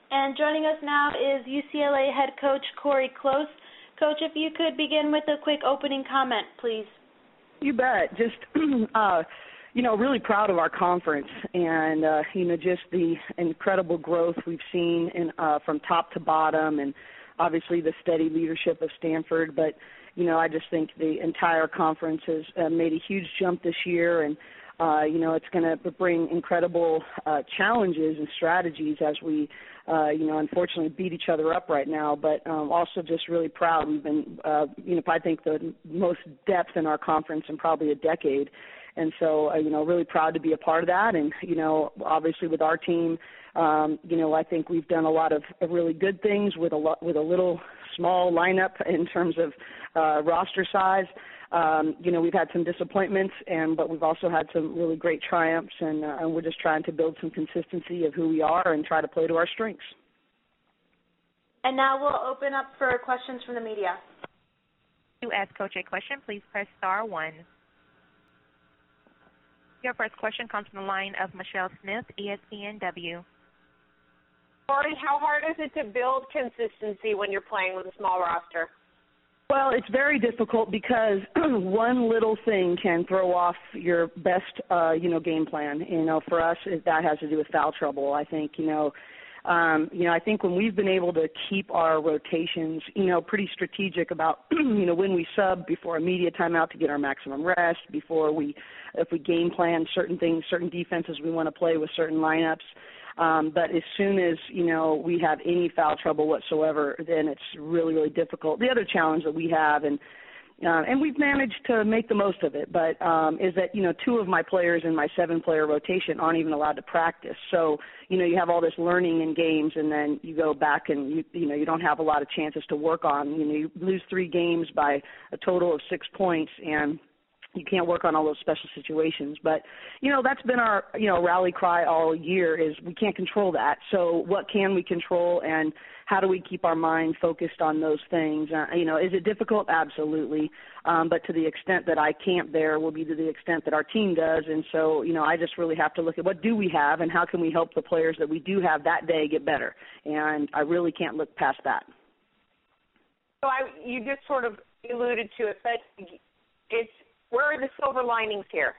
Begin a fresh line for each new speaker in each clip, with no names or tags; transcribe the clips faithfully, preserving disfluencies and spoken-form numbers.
And joining us now is U C L A head coach Corey Close. Coach, if you could begin with a quick opening comment, please.
You bet. Just, uh, you know, really proud of our conference and, uh, you know, just the incredible growth we've seen in, uh, from top to bottom, and obviously the steady leadership of Stanford. But, you know, I just think the entire conference has uh, made a huge jump this year, and, uh, you know, it's going to bring incredible uh, challenges and strategies as we, uh, you know, unfortunately beat each other up right now. But um, also just really proud. We've been, uh, you know, I think the most depth in our conference in probably a decade. And so, uh, you know, really proud to be a part of that. And, you know, obviously with our team, um, you know, I think we've done a lot of, of really good things with a lot, with a little small lineup in terms of uh, roster size. Um, you know, we've had some disappointments, and but we've also had some really great triumphs, and, uh, and we're just trying to build some consistency of who we are and try to play to our strengths.
And now we'll open up for questions from the media.
To ask Coach a question, please press star one. Your first question comes from the line of Michelle Smith, E S P N W.
Corey, how hard is it to build consistency when you're playing with a small roster?
Well, it's very difficult because one little thing can throw off your best, uh, you know, game plan. You know, for us, that has to do with foul trouble. I think, you know, um, you know, I think when we've been able to keep our rotations, you know, pretty strategic about, you know, when we sub before a media timeout to get our maximum rest, before we, if we game plan certain things, certain defenses we want to play with certain lineups. Um, but as soon as, you know, we have any foul trouble whatsoever, then it's really, really difficult. The other challenge that we have, and uh, and we've managed to make the most of it, but um, is that, you know, two of my players in my seven-player rotation aren't even allowed to practice. So, you know, you have all this learning in games, and then you go back and, you, you know, you don't have a lot of chances to work on. You know, you lose three games by a total of six points, and you can't work on all those special situations. But, you know, that's been our, you know, rally cry all year is we can't control that. So what can we control, and how do we keep our mind focused on those things? Uh, you know, is it difficult? Absolutely. Um, but to the extent that I can't there will be to the extent that our team does. And so, you know, I just really have to look at what do we have and how can we help the players that we do have that day get better. And I really can't look past that.
So I, you just sort of alluded to it, but it's, where are the silver linings here?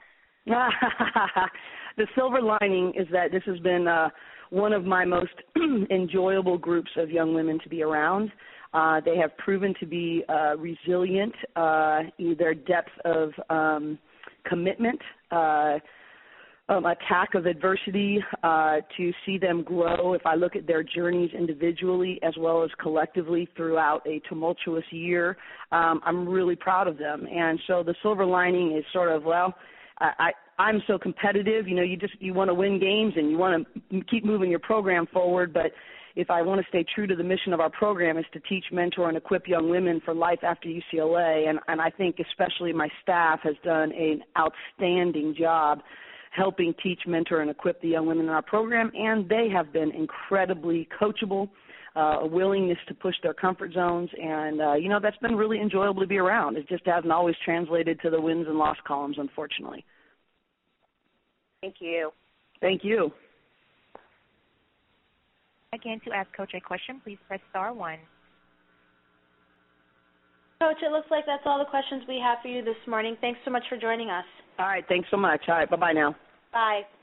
The silver lining is that this has been uh, one of my most enjoyable groups of young women to be around. Uh, they have proven to be uh, resilient, uh, their depth of um, commitment, uh, um, attack of adversity, uh, to see them grow. If I look at their journeys individually as well as collectively throughout a tumultuous year, um, I'm really proud of them. And so the silver lining is sort of, well, I, I, I'm so competitive. You know, you just you want to win games and you want to keep moving your program forward. But if I want to stay true to the mission of our program is to teach, mentor, and equip young women for life after U C L A. And, and I think especially my staff has done an outstanding job helping teach, mentor, and equip the young women in our program, and they have been incredibly coachable, uh, a willingness to push their comfort zones, and, uh, you know, that's been really enjoyable to be around. It just hasn't always translated to the wins and loss columns, unfortunately.
Thank you.
Thank you.
Again, to ask Coach a question, please press star one.
Coach, it looks like that's all the questions we have for you this morning. Thanks so much for joining us.
All right, thanks so much. All right, bye-bye now.
Bye.